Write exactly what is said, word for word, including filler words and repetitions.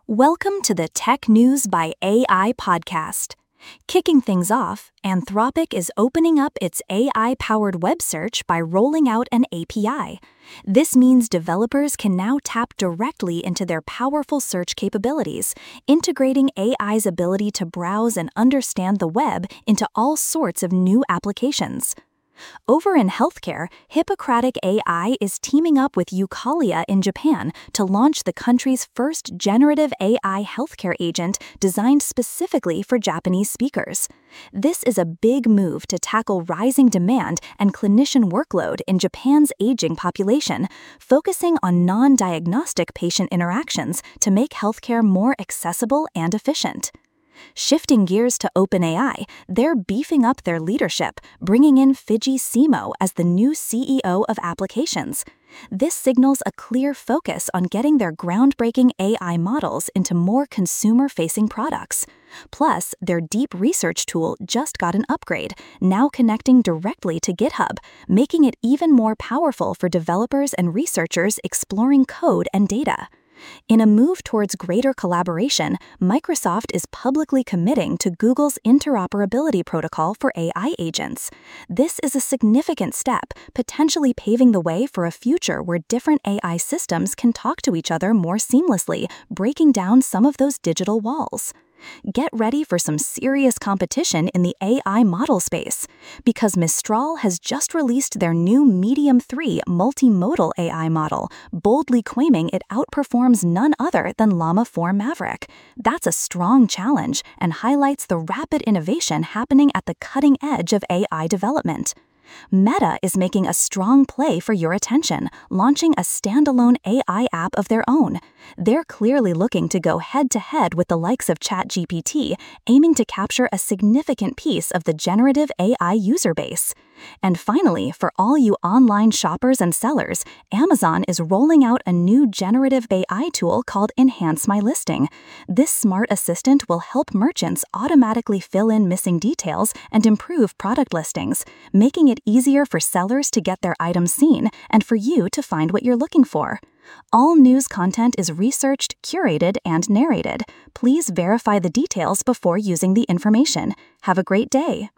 Welcome to the Tech News by A I podcast. Kicking things off, Anthropic is opening up its A I-powered web search by rolling out an A P I. This means developers can now tap directly into their powerful search capabilities, integrating A I's ability to browse and understand the web into all sorts of new applications. Over in healthcare, Hippocratic A I is teaming up with Eukalia in Japan to launch the country's first generative A I healthcare agent designed specifically for Japanese speakers. This is a big move to tackle rising demand and clinician workload in Japan's aging population, focusing on non-diagnostic patient interactions to make healthcare more accessible and efficient. Shifting gears to OpenAI, they're beefing up their leadership, bringing in Fidji Simo as the new C E O of applications. This signals a clear focus on getting their groundbreaking A I models into more consumer-facing products. Plus, their deep research tool just got an upgrade, now connecting directly to GitHub, making it even more powerful for developers and researchers exploring code and data. In a move towards greater collaboration, Microsoft is publicly committing to Google's interoperability protocol for A I agents. This is a significant step, potentially paving the way for a future where different A I systems can talk to each other more seamlessly, breaking down some of those digital walls. Get ready for some serious competition in the A I model space, because Mistral has just released their new Medium three multimodal A I model, boldly claiming it outperforms none other than Llama four Maverick. That's a strong challenge and highlights the rapid innovation happening at the cutting edge of A I development. Meta is making a strong play for your attention, launching a standalone A I app of their own. They're clearly looking to go head-to-head with the likes of ChatGPT, aiming to capture a significant piece of the generative A I user base. And finally, for all you online shoppers and sellers, Amazon is rolling out a new generative A I tool called Enhance My Listing. This smart assistant will help merchants automatically fill in missing details and improve product listings, making it easier for sellers to get their items seen and for you to find what you're looking for. All news content is researched, curated, and narrated. Please verify the details before using the information. Have a great day.